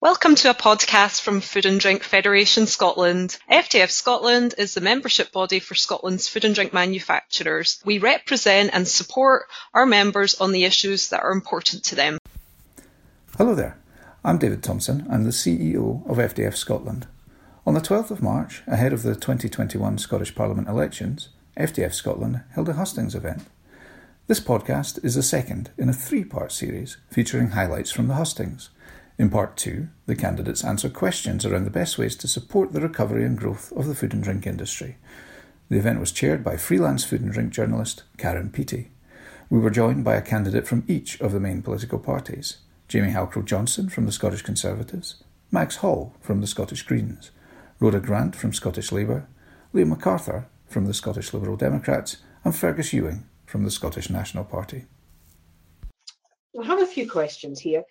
Welcome to a podcast from Food and Drink Federation Scotland. FDF Scotland is the membership body for Scotland's food and drink manufacturers. We represent and support our members on the issues that are important to them. Hello there, I'm David Thompson. I'm the CEO of FDF Scotland. On the 12th of March, ahead of the 2021 Scottish Parliament elections, FDF Scotland held a hustings event. This podcast is the second in a three-part series featuring highlights from the hustings. In Part 2, the candidates answer questions around the best ways to support the recovery and growth of the food and drink industry. The event was chaired by freelance food and drink journalist Karen Peaty. We were joined by a candidate from each of the main political parties: Jamie Halcrow-Johnson from the Scottish Conservatives, Max Hall from the Scottish Greens, Rhoda Grant from Scottish Labour, Liam MacArthur from the Scottish Liberal Democrats, and Fergus Ewing from the Scottish National Party. I have a few questions here.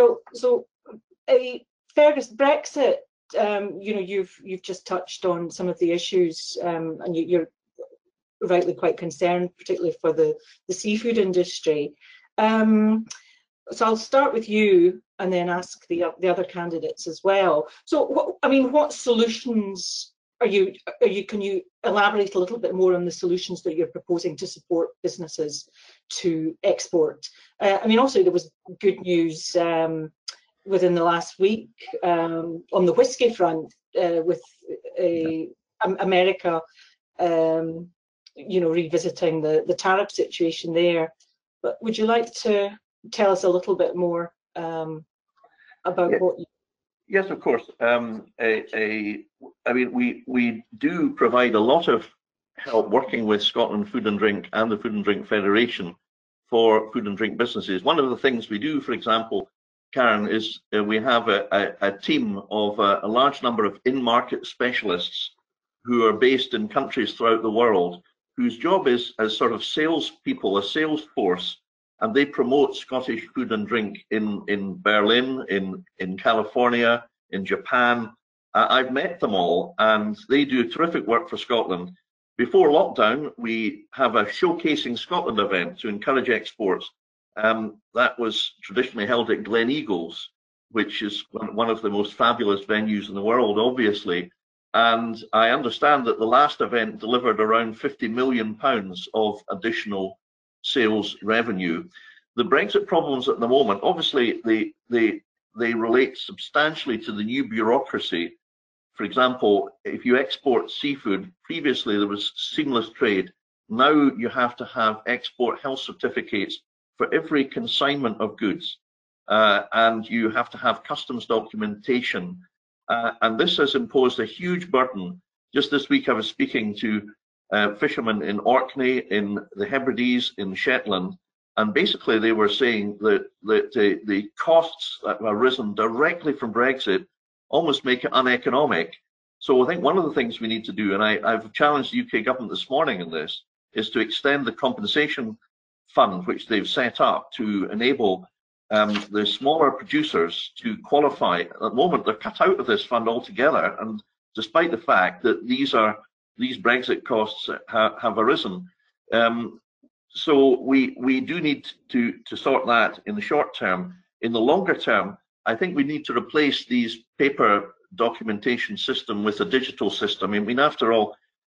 Fergus, Brexit. You've just touched on some of the issues, and you're rightly quite concerned, particularly for the seafood industry. So I'll start with you, and then ask the other candidates as well. So, what solutions are you? Can you elaborate a little bit more on the solutions that you're proposing to support businesses to export? Also, there was good news within the last week on the whisky front with America, revisiting the tariff situation there. But would you like to tell us a little bit more about what you... Yes, of course. We do provide a lot of help working with Scotland Food and Drink and the Food and Drink Federation for food and drink businesses. One of the things we do, for example, Karen, is we have a team of a large number of in-market specialists who are based in countries throughout the world, whose job is as sort of salespeople, a sales force, and they promote Scottish food and drink in Berlin, in California, in Japan. I've met them all, and they do terrific work for Scotland. Before lockdown, we have a Showcasing Scotland event to encourage exports. That was traditionally held at Gleneagles, which is one of the most fabulous venues in the world, obviously. And I understand that the last event delivered around £50 million of additional sales revenue. The Brexit problems at the moment, obviously, they relate substantially to the new bureaucracy. For example, if you export seafood, previously there was seamless trade. Now you have to have export health certificates for every consignment of goods, and you have to have customs documentation. And this has imposed a huge burden. Just this week I was speaking to fishermen in Orkney, in the Hebrides, in Shetland, and basically they were saying that the costs that have arisen directly from Brexit almost make it uneconomic. So I think one of the things we need to do, and I've challenged the UK government this morning in this, is to extend the compensation fund which they've set up to enable the smaller producers to qualify. At the moment, they're cut out of this fund altogether, and despite the fact that these Brexit costs have arisen. So we do need to sort that in the short term. In the longer term, I think we need to replace these paper documentation system with a digital system. I mean, after all,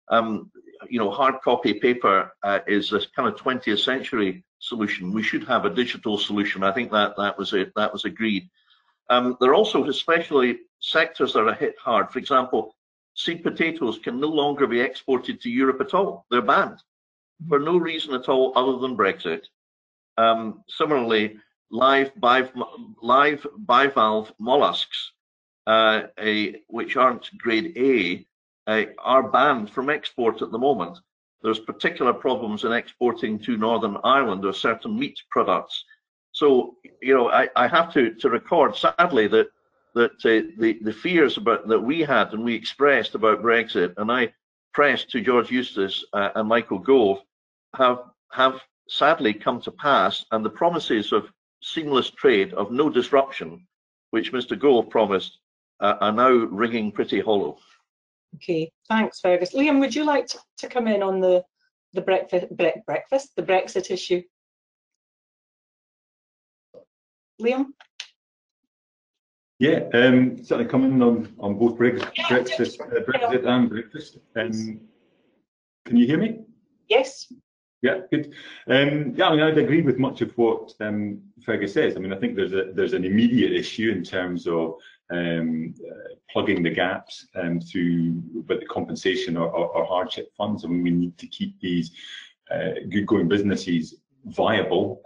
hard copy paper is a kind of 20th century solution. We should have a digital solution. I think that was agreed. There are also especially sectors that are hit hard. For example, seed potatoes can no longer be exported to Europe at all. They're banned for no reason at all other than Brexit. Similarly, live bivalve mollusks, which aren't grade A, are banned from export at the moment. There's particular problems in exporting to Northern Ireland of certain meat products. So, I have to record, sadly, that the fears that we had and we expressed about Brexit, and I pressed to George Eustice and Michael Gove, have sadly come to pass, and the promises of seamless trade, of no disruption, which Mr. Gove promised, are now ringing pretty hollow. Okay, thanks, Fergus. Liam, would you like to come in on the Brexit issue? Liam? Yeah, certainly coming on both Brexit and breakfast. Can you hear me? Yes. Yeah, good. Yeah, I mean, I'd agree with much of what Fergus says. I mean, I think there's an immediate issue in terms of plugging the gaps through with the compensation or hardship funds. I mean, we need to keep these good-going businesses viable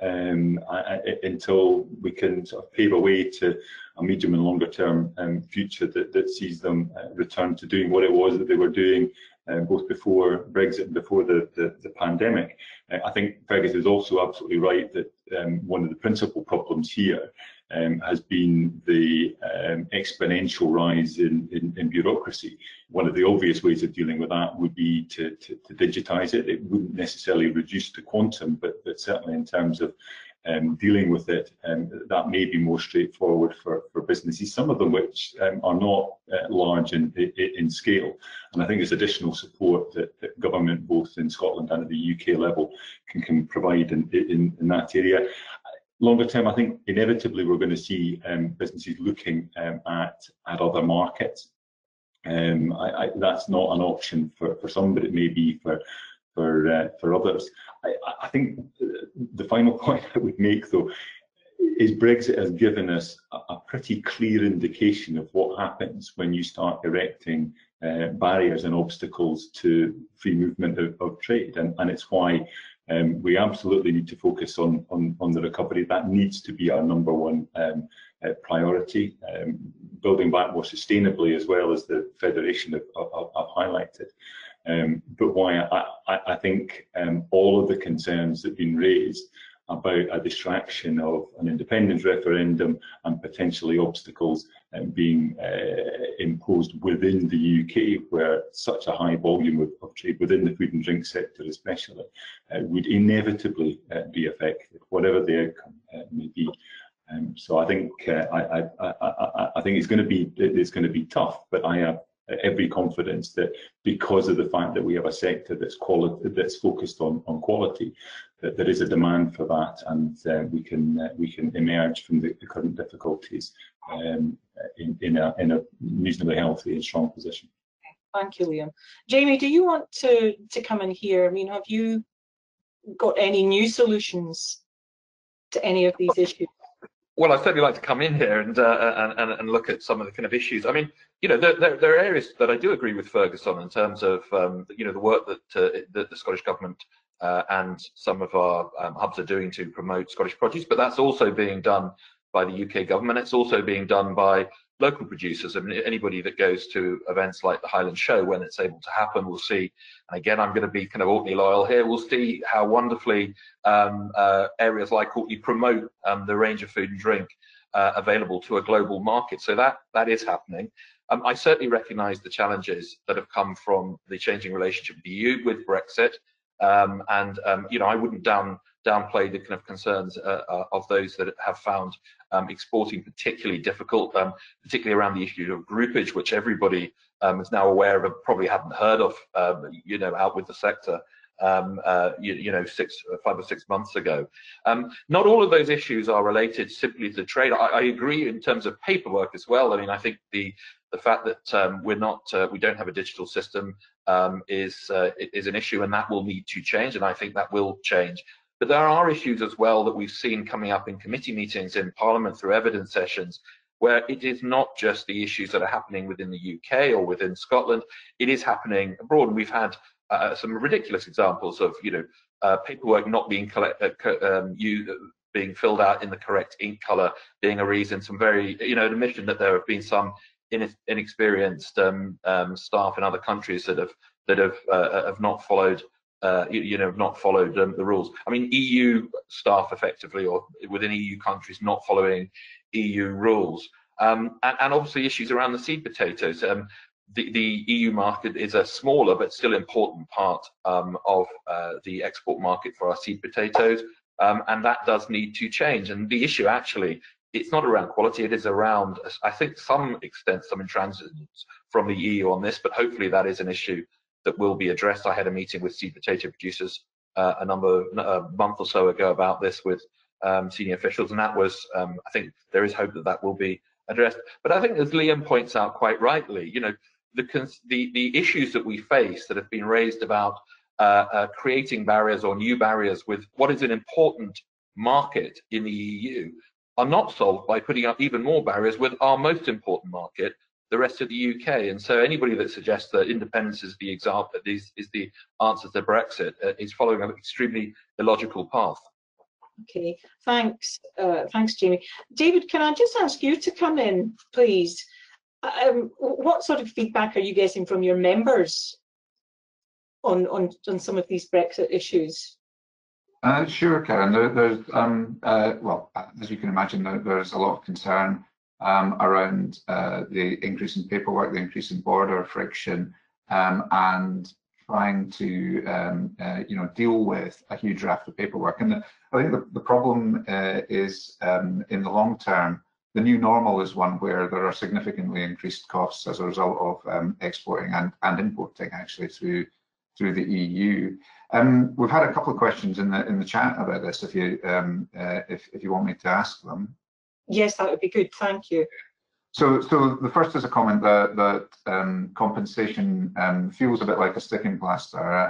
until we can sort of pave a way to a medium and longer term future that sees them return to doing what it was that they were doing both before Brexit and before the pandemic. I think Fergus is also absolutely right that one of the principal problems here has been the exponential rise in bureaucracy. One of the obvious ways of dealing with that would be to digitise it. It wouldn't necessarily reduce the quantum, but certainly in terms of dealing with it, that may be more straightforward for businesses, some of them which are not large in scale. And I think there's additional support that government, both in Scotland and at the UK level, can provide in that area. Longer term, I think inevitably we're going to see businesses looking at other markets. That's not an option for some, but it may be for others. I think the final point I would make, though, is Brexit has given us a pretty clear indication of what happens when you start erecting barriers and obstacles to free movement of trade, and it's why we absolutely need to focus on the recovery. That needs to be our number one priority. Building back more sustainably, as well as the Federation have highlighted. But why I think all of the concerns that have been raised about a distraction of an independence referendum and potentially obstacles being imposed within the UK, where such a high volume of trade within the food and drink sector especially would inevitably be affected, whatever the outcome may be. So I think I think it's going to be tough, but I have every confidence that because of the fact that we have a sector that's focused on quality, that there is a demand for that, and we can emerge from the current difficulties in a reasonably healthy and strong position. Thank you, Liam. Jamie, do you want to come in here? I mean, have you got any new solutions to any of these issues? Well, I'd certainly like to come in here and look at some of the kind of issues. I mean, you know, there are areas that I do agree with Fergus on in terms of, you know, the work that the Scottish Government and some of our hubs are doing to promote Scottish produce, but that's also being done by the UK government. It's also being done by local producers. I mean, anybody that goes to events like the Highland Show, when it's able to happen, will see, and again, I'm going to be kind of Orkney loyal here, we'll see how wonderfully areas like Orkney promote the range of food and drink available to a global market. So that is happening. I certainly recognise the challenges that have come from the changing relationship with the EU, with Brexit, and you know, I wouldn't downplay the kind of concerns of those that have found exporting particularly difficult, particularly around the issue of groupage, which everybody is now aware of and probably hadn't heard of, you know, out with the sector, you know, 5 or 6 months ago. Not all of those issues are related simply to trade. I agree in terms of paperwork as well. I mean, I think the fact that we don't have a digital system is an issue, and that will need to change, and I think that will change. But there are issues as well that we've seen coming up in committee meetings in Parliament through evidence sessions, where it is not just the issues that are happening within the UK or within Scotland, it is happening abroad. And we've had some ridiculous examples of, you know, paperwork not being being filled out in the correct ink colour being a reason. Some very, you know, admission that there have been some inexperienced staff in other countries that have not followed. You know, not followed the rules. I mean, EU staff effectively, or within EU countries, not following EU rules, and obviously issues around the seed potatoes. The EU market is a smaller but still important part of the export market for our seed potatoes, and that does need to change. And the issue actually, it's not around quality, it is around, I think, some extent, some intransigence from the EU on this, but hopefully that is an issue that will be addressed. I had a meeting with seed potato producers a month or so ago about this with senior officials, and that was, I think there is hope that that will be addressed. But I think, as Liam points out quite rightly, the issues that we face that have been raised about creating barriers or new barriers with what is an important market in the EU are not solved by putting up even more barriers with our most important market, the rest of the UK. And so anybody that suggests that independence is the example, is the answer to Brexit, is following an extremely illogical path. Okay, thanks, thanks, Jamie. David, can I just ask you to come in, please? What sort of feedback are you getting from your members on some of these Brexit issues? Sure, Karen. There's well, as you can imagine, there's a lot of concern around the increase in paperwork, the increase in border friction, and trying to deal with a huge raft of paperwork. And I think the problem is in the long term, the new normal is one where there are significantly increased costs as a result of exporting and importing actually through the EU. We've had a couple of questions in the chat about this. If you want me to ask them. Yes, that would be good. Thank you. So the first is a comment that compensation feels a bit like a sticking plaster,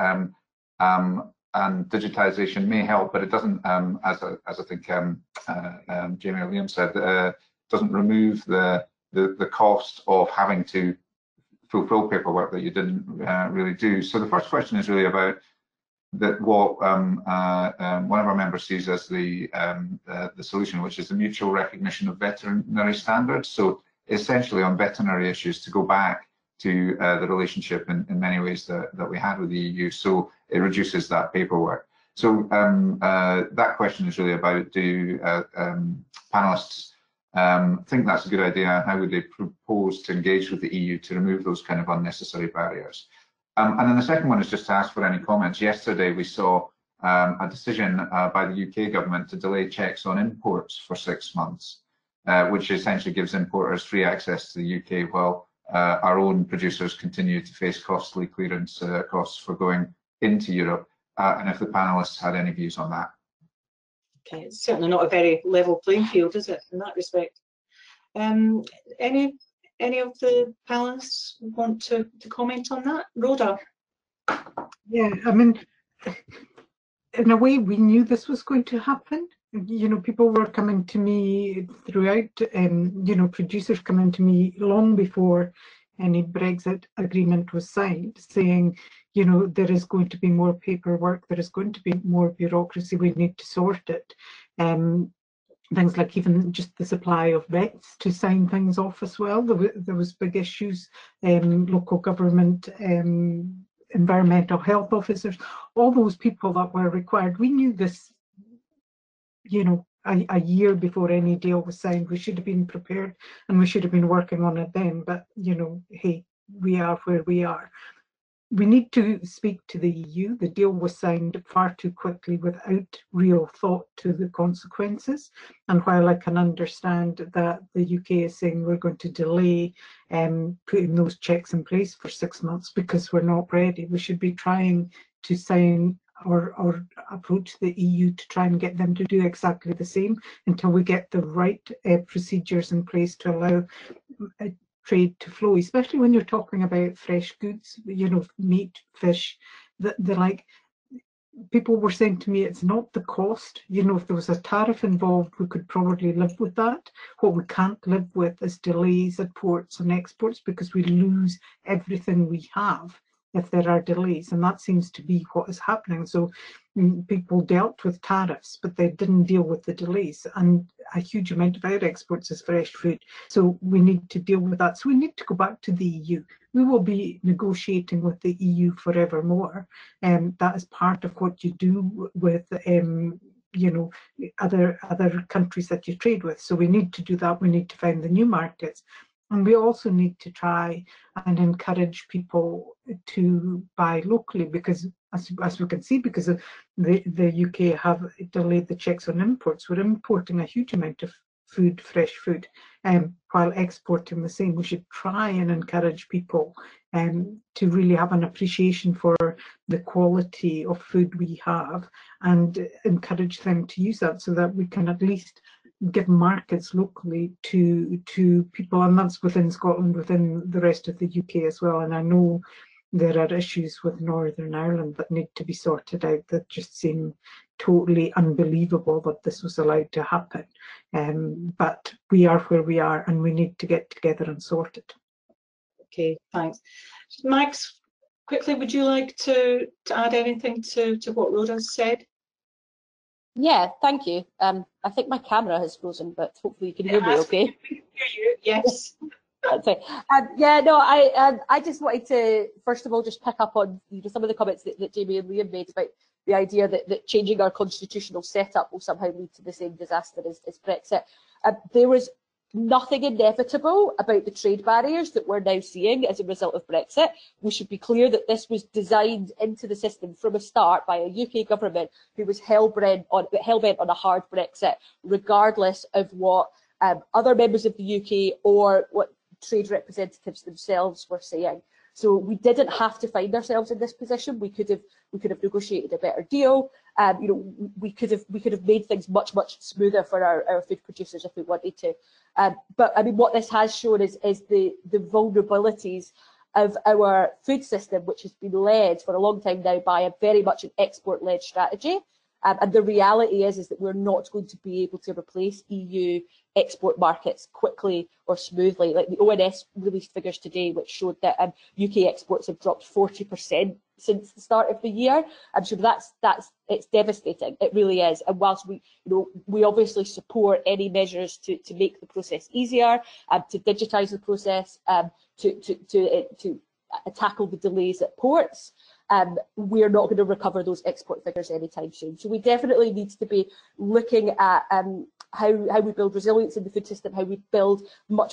and digitization may help, but it doesn't, as I think Jamie or Liam said, doesn't remove the cost of having to fulfill paperwork that you didn't really do. So the first question is really about what one of our members sees as the solution, which is the mutual recognition of veterinary standards. So essentially on veterinary issues, to go back to the relationship in many ways that we had with the EU, so it reduces that paperwork. So that question is really about, do panelists think that's a good idea? How would they propose to engage with the EU to remove those kind of unnecessary barriers? And then the second one is just to ask for any comments. Yesterday we saw a decision by the UK government to delay checks on imports for 6 months, which essentially gives importers free access to the UK while our own producers continue to face costly clearance costs for going into Europe. And if the panelists had any views on that. Okay, it's certainly not a very level playing field, is it, in that respect? Any of the panelists want to comment on that? Rhoda? Yeah, I mean, in a way, we knew this was going to happen. People were coming to me throughout, producers coming to me long before any Brexit agreement was signed, saying, there is going to be more paperwork, there is going to be more bureaucracy, we need to sort it. Things like even just the supply of vets to sign things off as well. There was big issues, local government, environmental health officers, all those people that were required. We knew this, a year before any deal was signed. We should have been prepared and we should have been working on it then, but hey, we are where we are. We need to speak to the EU. The deal was signed far too quickly without real thought to the consequences. And while I can understand that the UK is saying we're going to delay putting those checks in place for 6 months because we're not ready, we should be trying to sign or approach the EU to try and get them to do exactly the same until we get the right procedures in place to allow trade to flow, especially when you're talking about fresh goods, meat, fish, the like. People were saying to me, it's not the cost. If there was a tariff involved, we could probably live with that. What we can't live with is delays at ports and exports, because we lose everything we have if there are delays, and that seems to be what is happening. So people dealt with tariffs, but they didn't deal with the delays, and a huge amount of our exports is fresh food. So we need to deal with that. So we need to go back to the EU. We will be negotiating with the EU forevermore, and that is part of what you do with other countries that you trade with. So we need to do that. We need to find the new markets. And we also need to try and encourage people to buy locally, because as we can see, because of the UK have delayed the checks on imports, we're importing a huge amount of food, fresh food, while exporting the same. We should try and encourage people to really have an appreciation for the quality of food we have, and encourage them to use that, so that we can at least give markets locally to people, and that's within Scotland, within the rest of the UK as well. And I know there are issues with Northern Ireland that need to be sorted out that just seem totally unbelievable that this was allowed to happen. But we are where we are, and we need to get together and sort it. Okay, thanks. Max, quickly, would you like to add anything to what Rhoda's said? Yeah, thank you. I think my camera has frozen, but hopefully you can hear me okay. Hear you, yes. That's right. Yeah, no, I just wanted to, first of all, just pick up on some of the comments that Jamie and Liam made about the idea that changing our constitutional setup will somehow lead to the same disaster as Brexit. There was nothing inevitable about the trade barriers that we're now seeing as a result of Brexit. We should be clear that this was designed into the system from a start by a UK government who was hell-bent on a hard Brexit, regardless of what other members of the UK or what trade representatives themselves were saying. So we didn't have to find ourselves in this position. We could have negotiated a better deal. We could have made things much smoother for our food producers if we wanted to. But I mean, what this has shown is the vulnerabilities of our food system, which has been led for a long time now by a very much an export-led strategy. And the reality is that we're not going to be able to replace EU export markets quickly or smoothly. Like the ONS released figures today, which showed that UK exports have dropped 40% since the start of the year. So it's devastating. It really is. And whilst we obviously support any measures to make the process easier, to digitise the process, to tackle the delays at ports. We're not going to recover those export figures anytime soon. So we definitely need to be looking at how we build resilience in the food system, how we build much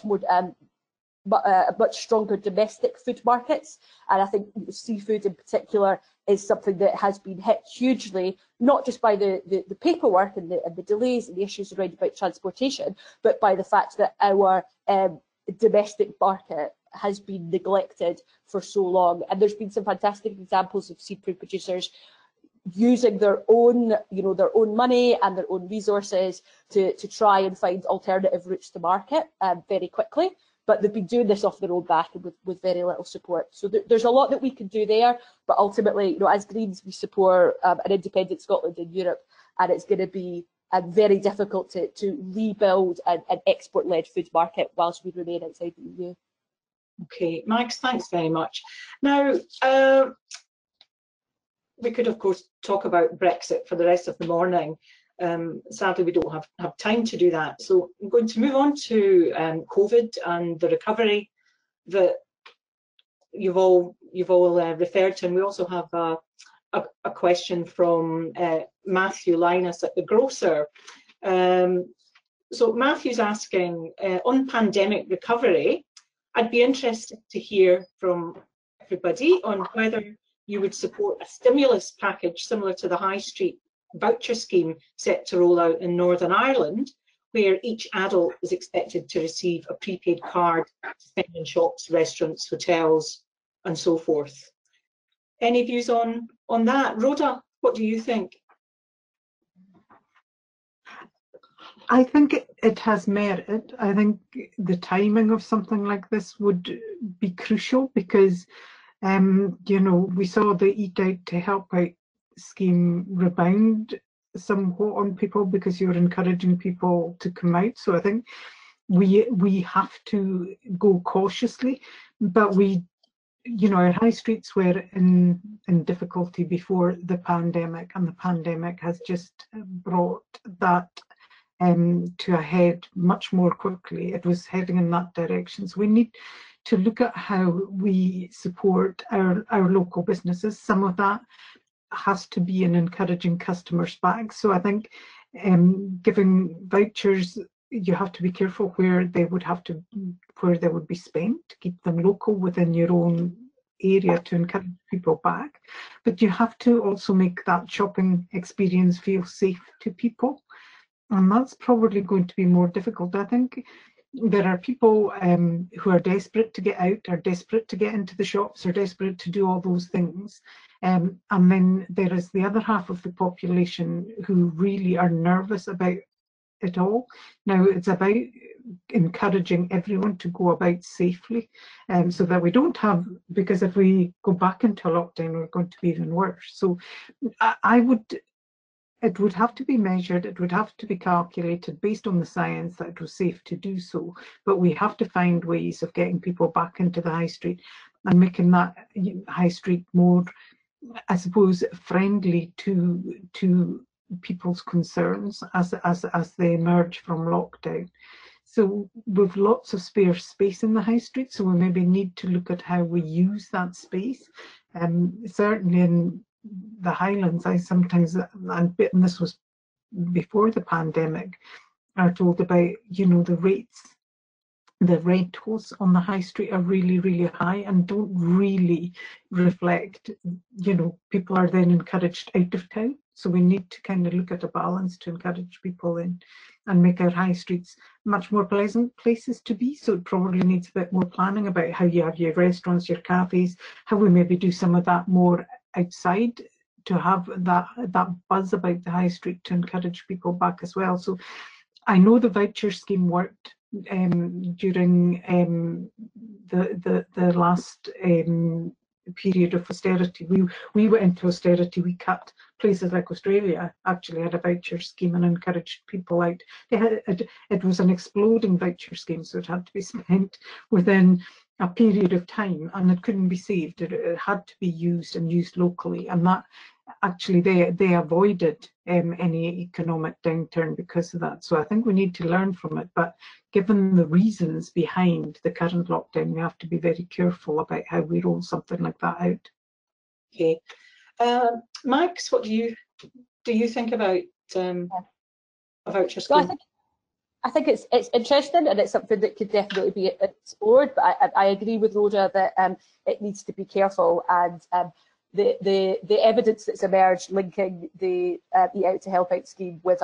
stronger domestic food markets. And I think seafood in particular is something that has been hit hugely, not just by the paperwork and the delays and the issues around about transportation, but by the fact that our domestic market has been neglected for so long. And there's been some fantastic examples of seafood producers using their own money and their own resources to try and find alternative routes to market very quickly. But they've been doing this off their own back and with very little support. So there's a lot that we can do there. But ultimately, as Greens, we support an independent Scotland in Europe, and it's going to be very difficult to rebuild an export-led food market whilst we remain outside the EU. Okay, Max, thanks very much. Now, we could, of course, talk about Brexit for the rest of the morning. Sadly, we don't have time to do that. So I'm going to move on to COVID and the recovery that you've all referred to. And we also have a question from Matthew Linus at the Grocer. So Matthew's asking, on pandemic recovery, I'd be interested to hear from everybody on whether you would support a stimulus package similar to the High Street voucher scheme set to roll out in Northern Ireland, where each adult is expected to receive a prepaid card to spend in shops, restaurants, hotels, and so forth. Any views on that? Rhoda, what do you think? I think it has merit. I think the timing of something like this would be crucial because, we saw the Eat Out to Help Out scheme rebound somewhat on people because you're encouraging people to come out. So I think we have to go cautiously, but our high streets were in difficulty before the pandemic, and the pandemic has just brought that to a head much more quickly. It was heading in that direction. So we need to look at how we support our local businesses. Some of that has to be in encouraging customers back. So I think giving vouchers, you have to be careful where they would be spent to keep them local within your own area to encourage people back. But you have to also make that shopping experience feel safe to people. And that's probably going to be more difficult. I think there are people who are desperate to get out, are desperate to get into the shops, are desperate to do all those things. And then there is the other half of the population who really are nervous about it all. Now it's about encouraging everyone to go about safely, so that we don't have, because if we go back into lockdown, we're going to be even worse. So it would have to be measured, it would have to be calculated based on the science that it was safe to do so, but we have to find ways of getting people back into the high street and making that high street more, I suppose, friendly to people's concerns as they emerge from lockdown. So we've lots of spare space in the high street, so we maybe need to look at how we use that space. Certainly in the Highlands, I sometimes, and this was before the pandemic, are told about, the rentals on the high street are really, really high and don't really reflect, people are then encouraged out of town. So we need to kind of look at a balance to encourage people in and make our high streets much more pleasant places to be. So it probably needs a bit more planning about how you have your restaurants, your cafes, how we maybe do some of that more outside to have that buzz about the high street to encourage people back as well. So I know the voucher scheme worked during the last period of austerity. We went into austerity, we cut. Places like Australia actually had a voucher scheme and encouraged people out. It was an exploding voucher scheme, so it had to be spent within a period of time, and it couldn't be saved. It had to be used and used locally, and that actually they avoided any economic downturn because of that. So I think we need to learn from it, but given the reasons behind the current lockdown, we have to be very careful about how we roll something like that out. Okay, Max, what do you think about a voucher scheme? Well, I think it's interesting, and it's something that could definitely be explored. But I agree with Rhoda that it needs to be careful, and the evidence that's emerged linking the Eat Out to Help Out scheme with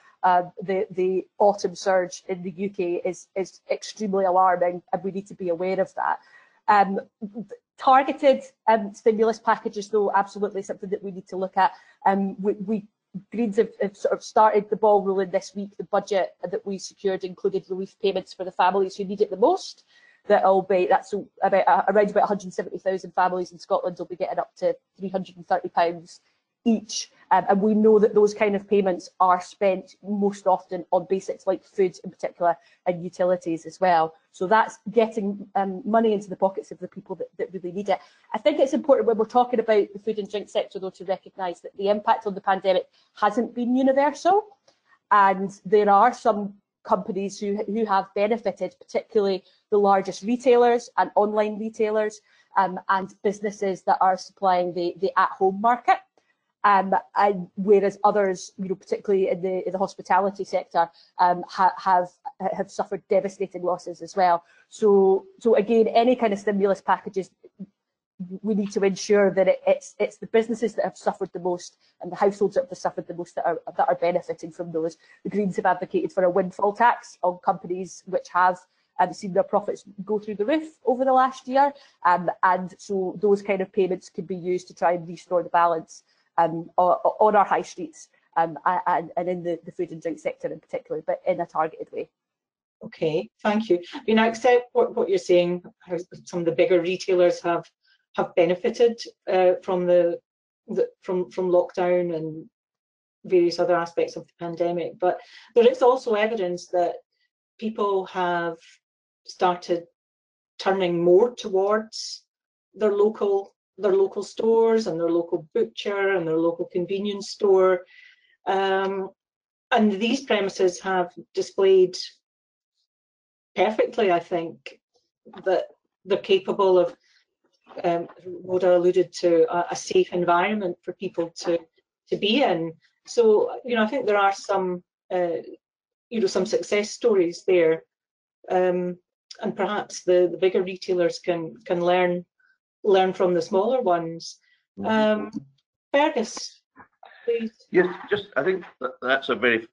the autumn surge in the UK is extremely alarming, and we need to be aware of that. Targeted stimulus packages, though, absolutely something that we need to look at. We Greens have sort of started the ball rolling this week. The budget that we secured included relief payments for the families who need it the most. That's about around about 170,000 families in Scotland will be getting up to £330 each, and we know that those kind of payments are spent most often on basics like food in particular and utilities as well. So that's getting money into the pockets of the people that really need it. I think it's important when we're talking about the food and drink sector, though, to recognise that the impact of the pandemic hasn't been universal, and there are some companies who have benefited, particularly the largest retailers and online retailers, and businesses that are supplying the at-home market. And whereas others, particularly in the hospitality sector, have suffered devastating losses as well. So again, any kind of stimulus packages, we need to ensure that it's the businesses that have suffered the most and the households that have suffered the most that are benefiting from those. The Greens have advocated for a windfall tax on companies which have seen their profits go through the roof over the last year, and so those kind of payments could be used to try and restore the balance on our high streets and in the food and drink sector in particular, but in a targeted way. Okay, thank you. I accept what you're saying, how some of the bigger retailers have benefited from lockdown and various other aspects of the pandemic, but there is also evidence that people have started turning more towards their local stores and their local butcher and their local convenience store, and these premises have displayed perfectly, I think, that they're capable of, Rhoda alluded to, a safe environment for people to be in. So I think there are some some success stories there, and perhaps the bigger retailers can learn from the smaller ones. Fergus, please. Yes, I think that's a very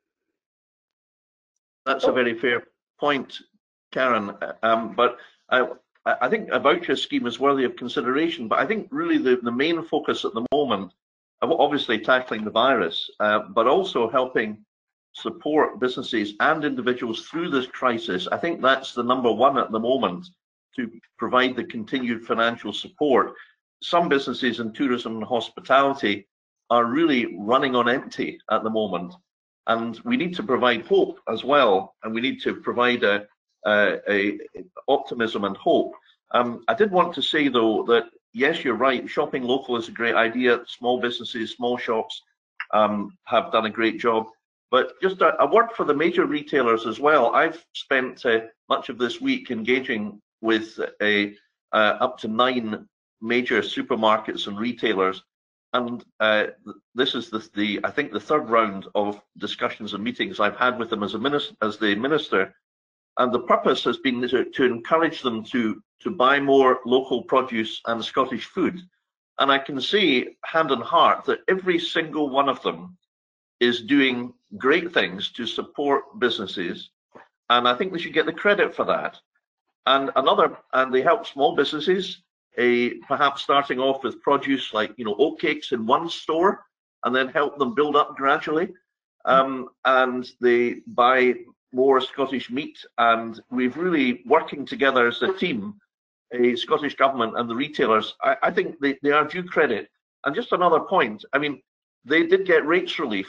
fair point, Karen. But I think a voucher scheme is worthy of consideration. But I think really the main focus at the moment, obviously tackling the virus, but also helping support businesses and individuals through this crisis. I think that's the number one at the moment, to provide the continued financial support. Some businesses in tourism and hospitality are really running on empty at the moment, and we need to provide hope as well, and we need to provide a optimism and hope. I did want to say though that yes, you're right, shopping local is a great idea. Small businesses, small shops have done a great job, but just a word for the major retailers as well. I've spent much of this week engaging with up to 9 major supermarkets and retailers, and this is I think the third round of discussions and meetings I've had with them as the minister, and the purpose has been to encourage them to buy more local produce and Scottish food. And I can say hand on heart that every single one of them is doing great things to support businesses, and I think they should get the credit for that. And they help small businesses, perhaps starting off with produce like oatcakes in one store, and then help them build up gradually. And they buy more Scottish meat, and we've really working together as a team, Scottish Government and the retailers. I think they are due credit. And just another point, I mean, they did get rates relief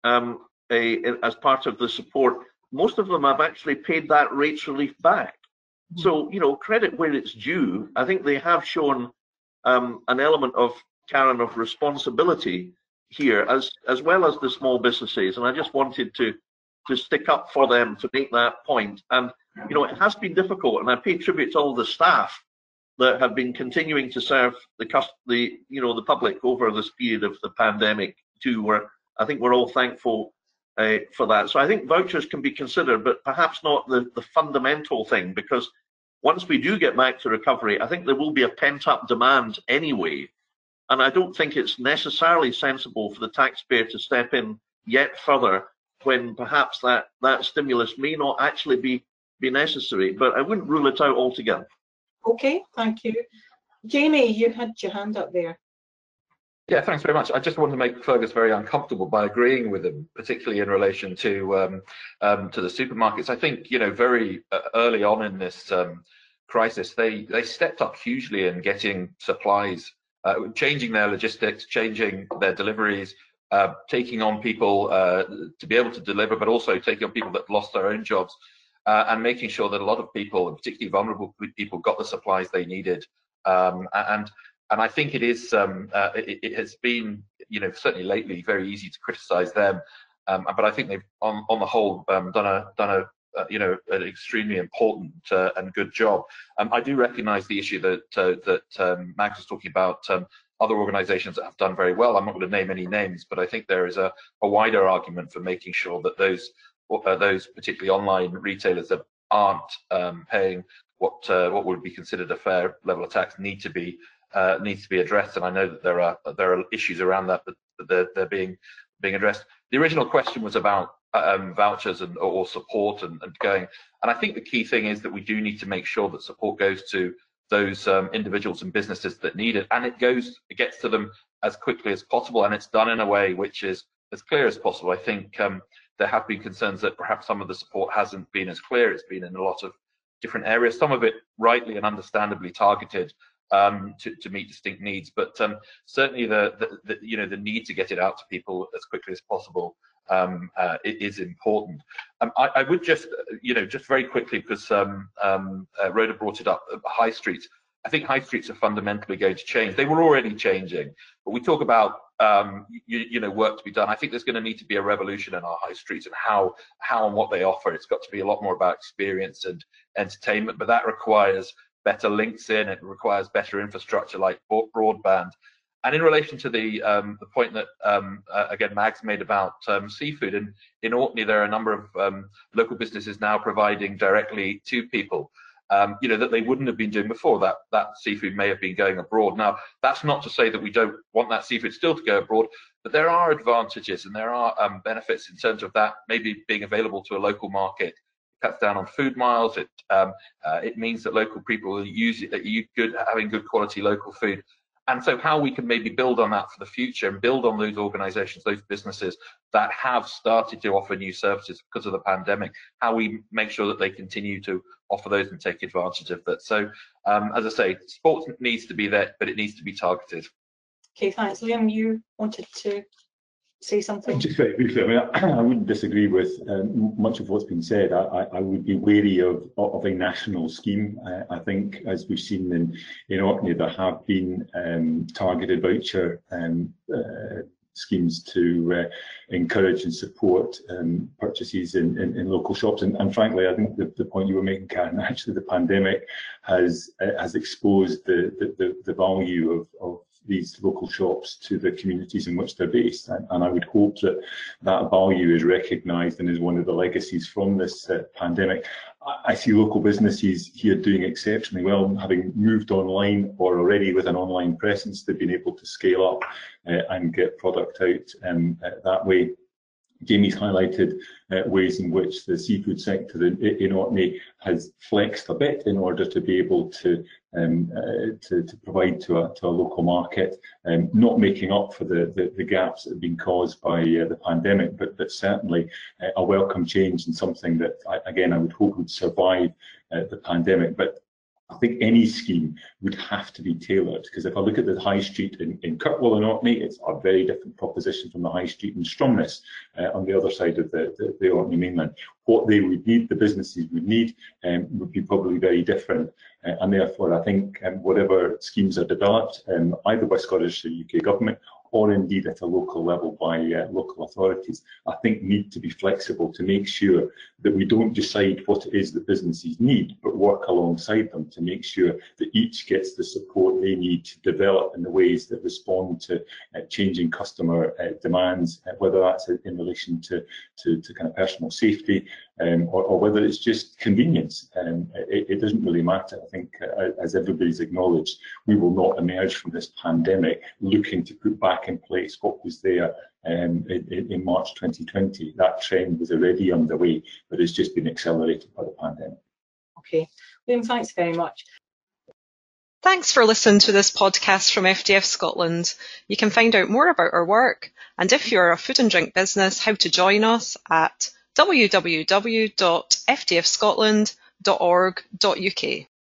as part of the support. Most of them have actually paid that rates relief back. So, credit where it's due. I think they have shown an element of, Karen, of responsibility here, as well as the small businesses. And I just wanted to stick up for them, to make that point. And, it has been difficult, and I pay tribute to all the staff that have been continuing to serve the public over this period of the pandemic too, where I think we're all thankful for that. So I think vouchers can be considered, but perhaps not the fundamental thing, because once we do get back to recovery, I think there will be a pent-up demand anyway. And I don't think it's necessarily sensible for the taxpayer to step in yet further when perhaps that stimulus may not actually be necessary. But I wouldn't rule it out altogether. Okay, thank you. Jamie, you had your hand up there. Yeah, thanks very much. I just want to make Fergus very uncomfortable by agreeing with him, particularly in relation to the supermarkets. I think very early on in this crisis, they stepped up hugely in getting supplies, changing their logistics, changing their deliveries, taking on people to be able to deliver, but also taking on people that lost their own jobs, and making sure that a lot of people, and particularly vulnerable people, got the supplies they needed. And I think it is. It has been, certainly lately, very easy to criticise them, but I think they've, on the whole, done an extremely important and good job. I do recognise the issue that Mags was talking about. Other organisations that have done very well. I'm not going to name any names, but I think there is a wider argument for making sure that those particularly online retailers that aren't paying what would be considered a fair level of tax needs to be addressed, and I know that there are issues around that, but they're being addressed. The original question was about vouchers or support and going, and I think the key thing is that we do need to make sure that support goes to those individuals and businesses that need it, and it gets to them as quickly as possible, and it's done in a way which is as clear as possible. I think there have been concerns that perhaps some of the support hasn't been as clear. It's been in a lot of different areas, some of it rightly and understandably targeted to meet distinct needs, but certainly the need to get it out to people as quickly as possible it is important. I would just very quickly, because Rhoda brought it up, high streets. I think high streets are fundamentally going to change. They were already changing, but we talk about work to be done. I think there's going to need to be a revolution in our high streets and how and what they offer. It's got to be a lot more about experience and entertainment, but that requires better links in. It requires better infrastructure like broadband. And in relation to the point that again Mags made about seafood, in Orkney there are a number of local businesses now providing directly to people that they wouldn't have been doing before. That seafood may have been going abroad. Now that's not to say that we don't want that seafood still to go abroad, but there are advantages and there are benefits in terms of that maybe being available to a local market. It cuts down on food miles. It means that local people will use it, having good quality local food. And so how we can maybe build on that for the future and build on those organisations, those businesses that have started to offer new services because of the pandemic, how we make sure that they continue to offer those and take advantage of that. So as I say, sport needs to be there, but it needs to be targeted. Okay, thanks. Liam, you wanted to say something? Just very briefly, I mean, I wouldn't disagree with much of what's been said. I would be wary of a national scheme. I think, as we've seen in Orkney, there have been targeted voucher schemes to encourage and support purchases in local shops. And frankly, I think the point you were making, Karen, actually the pandemic has exposed the value of these local shops to the communities in which they're based. And I would hope that that value is recognised and is one of the legacies from this pandemic. I see local businesses here doing exceptionally well, having moved online or already with an online presence. They've been able to scale up and get product out that way. Jamie's highlighted ways in which the seafood sector in Orkney has flexed a bit in order to be able to provide to a local market, not making up for the gaps that have been caused by the pandemic, but certainly a welcome change and something that, I would hope would survive the pandemic. But I think any scheme would have to be tailored, because if I look at the high street in Kirkwall and Orkney, it's a very different proposition from the high street in Stromness on the other side of the Orkney mainland. What they would need, the businesses would need, would be probably very different. And therefore, I think whatever schemes are developed, either by Scottish or UK government, or indeed at a local level by local authorities, I think need to be flexible to make sure that we don't decide what it is that businesses need, but work alongside them to make sure that each gets the support they need to develop in the ways that respond to changing customer demands, whether that's in relation to kind of personal safety, or whether it's just convenience. It doesn't really matter. I think, as everybody's acknowledged, we will not emerge from this pandemic looking to put back in place what was there in March 2020. That trend was already underway, but it's just been accelerated by the pandemic. Okay, Liam, thanks very much. Thanks for listening to this podcast from FDF Scotland. You can find out more about our work, and if you're a food and drink business, how to join us at www.fdfscotland.org.uk.